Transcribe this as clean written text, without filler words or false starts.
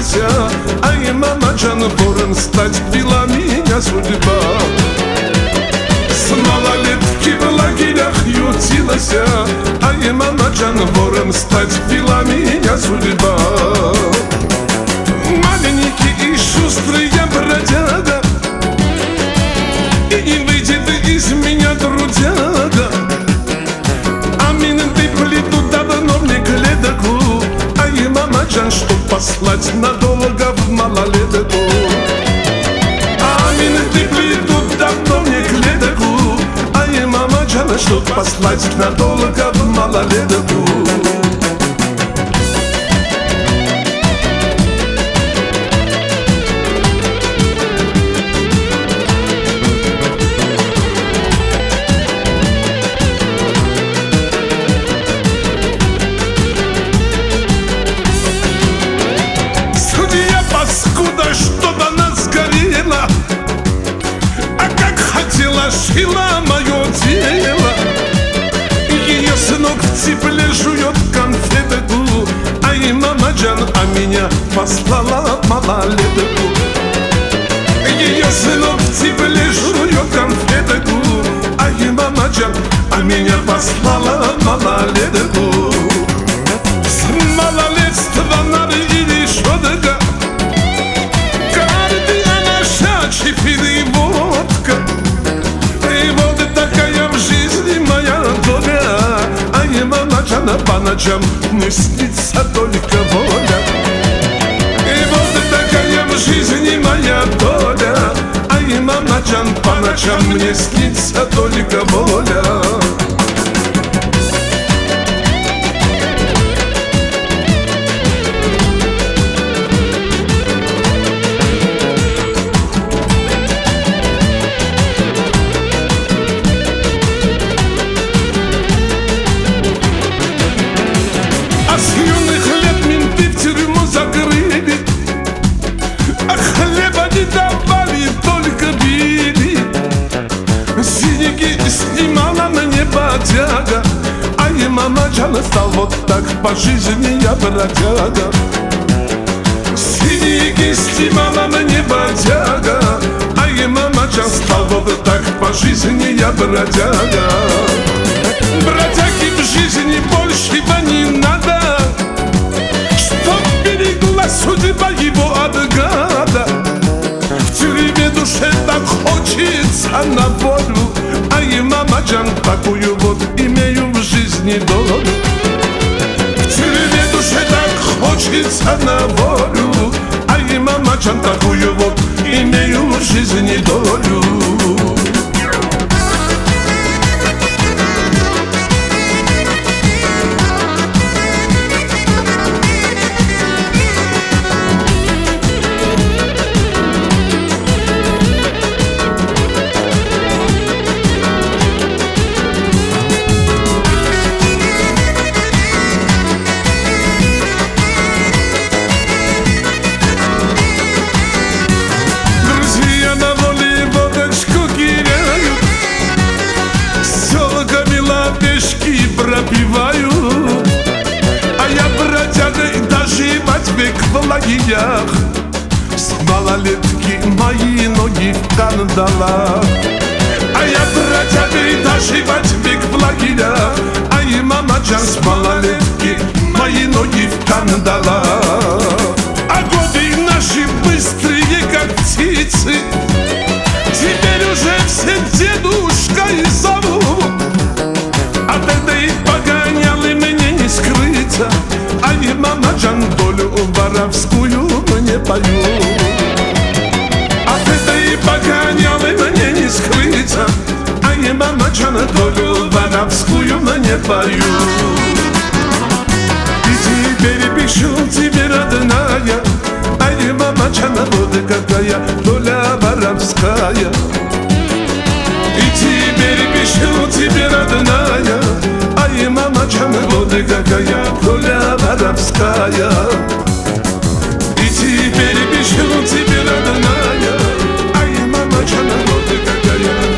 Ай, мама Джан, вором стать вела меня судьба. С малолетки в лагерях ютилась, ай, мама Джан, вором стать вела меня судьба. Маленький и шустрый я бродяга, и не выйдет из меня трудяга. А минуты плетут давно мне клетку, ай, мама Джан, чтоб послать надолго в малолетку. А минуты плетут давно мне клетку, ай, мама Джан, чтоб послать надолго в малолетку. Паскуда, что-то нас горело, а как хотела, шила мое дело. Ее сынок в тепле жует конфетку, ай, мама Джан, а меня послала малолетку. Ее сынок в тепле жует конфетку, ай, мама Джан, а меня послала малолетку. С малолетства надо или шотка, и водка, и вот такая в жизни моя доля. Ай, мама Джан, по ночам мне снится только воля. И вот такая в жизни моя доля. Ай, мама Джан, по ночам мне снится только воля. Снимала мне бодяга, ай, мама Джан, стал вот так по жизни я бродяга. Синяки снимала мне бодяга, ай, мама Джан, стал вот так по жизни я бродяга. Бродяги в жизни больше не надо, чтоб берегла судьба его от гада. В тюрьме душе так хочется на волю, ай, мама Джан, такую вот имею в жизни долю. В тюрьме душе так хочется на волю, ай, мама Джан, такую вот имею в жизни долю. Пропиваю, а я бродяга и доживать век в лагерях. С малолетки мои ноги в кандалах. А я бродяга и доживать век в лагерях. Ай, мама Джан, с малолетки мои ноги в кандалах. А годы наши быстрые, как птицы, теперь уже все дедушкой зовут. От этой погонялы мне не скрыться, ай, мама Джан, долю воровскую мне поют. От этой погонялы мне не скрыться, ай, мама Джан, долю воровскую мне поют. И теперь пишу тебе, родная, ай, мама Джан, вот какая доля воровская. И теперь пишу тебе, родная, ай, мама Джан, вот какая доля воровская. И теперь пишу тебе, родная, ай, мама Джан, вот какая